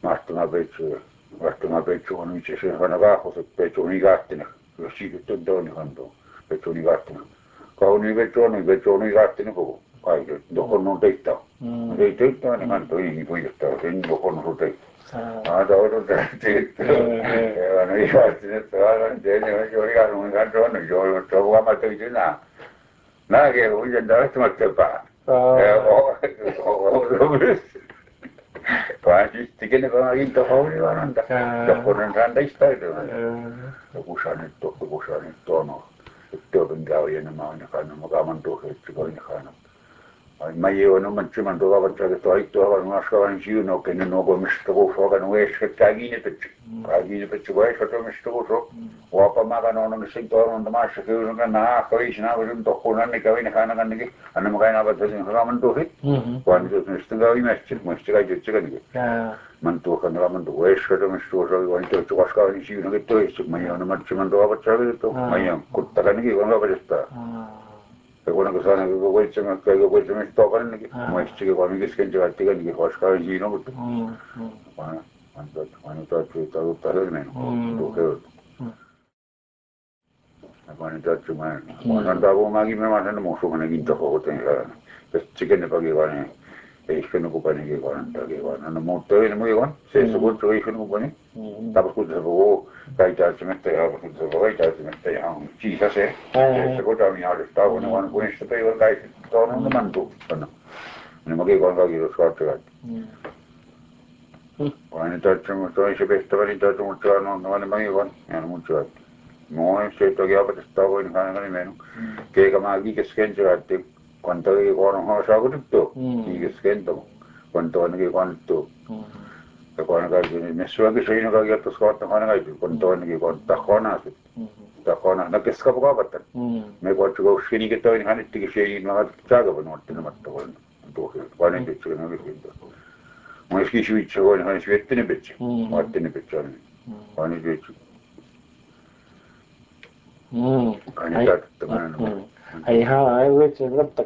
Martuna pecho on itse asiassa aina kaakkoset pecho niin kahtena. Jos siitä on toinen kanto. Pecho niin kahtena. Kauni pecho niin kahtena koko. Kaikki. Dokon on teitä. Ei teitä niin kanto ei puidetta. Sen dokon on teitä. Ada orang terhenti. Ya, no iya, sini sekarang jadi jori kan mungkin tuan jori coba macam itu na. Nah, ke hujan dah cuma cepat. Pasti tiga orang itu kau ni orang dah. Dokon orang dah istirahat tu. Kusan itu no. Itu bengkau yang nama kan nama kaman tu itu kau ni kan. Maio no manchiman to va che to ai to va no scavan giù no che non go mistro so che non esce cagine per ci vai che to mistro so o pa ma no no si to no ma se che no na ko is na va to ko na ne ka ne kana kan ne an ma na ba to ha man to hit quando to mistro ga i mestre ga je che ne man to kan ra man to esce to mistro so va to to scavan giù no che to esce ma io no manchiman to va che to ma io kutta kan ne ko va sta Recuerdo que saben que me tocan que como chique para mí que es que llegar tiga ni que Oscar Gino cuando todo el menos cuando está cuma cuando andaba magi me mandan mucho con el quinto juego tenga pues chique ne pague van es que no ocupan que cuando que van no mucho y muy bueno se seguro que es no ocupan estaba escuchando poco caída se mete a se caída se mete a un chisa se seguro a mí ahora está bueno cuando pues se pega caída todo no mando bueno no me que cuando que los cuatro cuando está cuma todo se pesta para está mucho no vale más igual no mucho no se toca para estar bueno ganan menos que como aquí que se gente cuánto que con no sabe todo y que se cuánto que cuánto que cuando que me suena que soy no que estos cuatro cuando que cuánto que cuánto tajona no que es capaz de me cuatro que ni que todo ni han que se no chaga bueno no más todo entonces cuando que se no que no es que switch bueno no es que tiene pecho no tiene pecho cuando que Ai ha ai we che rat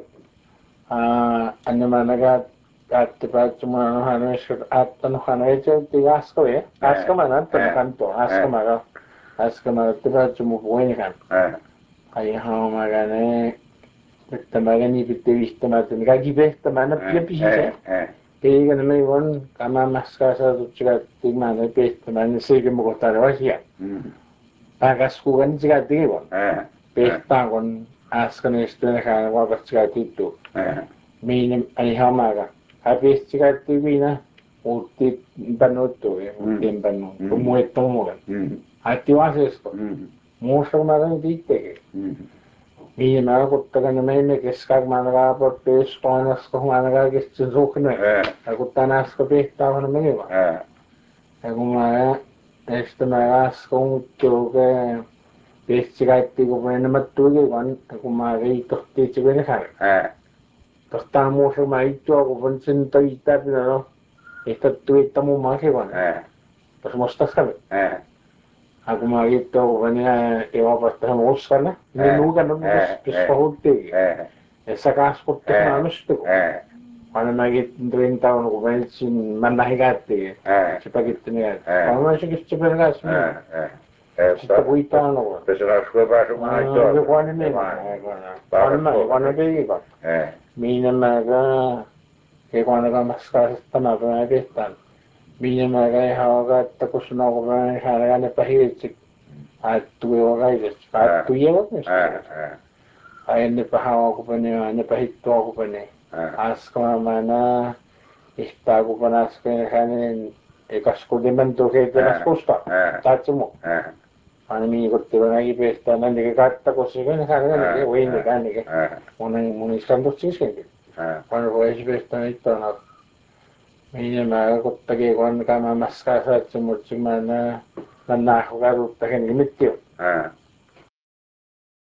anna managa at pa cuma no hanu at no hanu che tigas ko aska mana tan kanto aska mana tiba cuma buene kan ai ha magane tamagani bitte vista matan gagi besta mana pia pisa pega na mai won kama maska sa tuchga tingmane besta mana sege mo kotare wasia pagas ku kan jiga tingi won besta kon aska ne stene kan wa bacha titu minum ai ha maga habis jiga tivina uti banoto uti banu como etomo hati wases ko mosa maga dite minum maga kottaga na mai me keskag managa por pes panas ko managa kes zokne aku tanas ko besta kon mai wa aku maga este magas con que pescati ko na matugi kan ako magi tohti chibene kan tostamos mai to ko bonsen toita no esta tuita mo magi kan pues mostas kan ako magi to vania ewa pasta mos kan ni nuga no pues pahuti esa kas ko te manus to Ano magi 30 tahun ko bensin manahigati sepagit ni ano masih sebenarnya Sta guidano. Pesera scuola su mai to. Quando me quando vedi qua. Mina maga che quando ga maskar sta ma ba bestan. Mina maga haga ta kusno ko ba hara ne pahit at tuwe wa ga at tuwe wa ay ne pahawa ko pa ne pahit to ko pa ne. As ko mana ista ko pa nas ko kanin ekas ko dimento ke las costa. Tatsmo. Animi kotteva nagi pesta nandige katta kossiga ne sarga ne wende kanige monen istando sisende quando voisi pesta ittona mine ma kottage kon kama maska sa tsumurchimana nanna hoga rutta ken mittio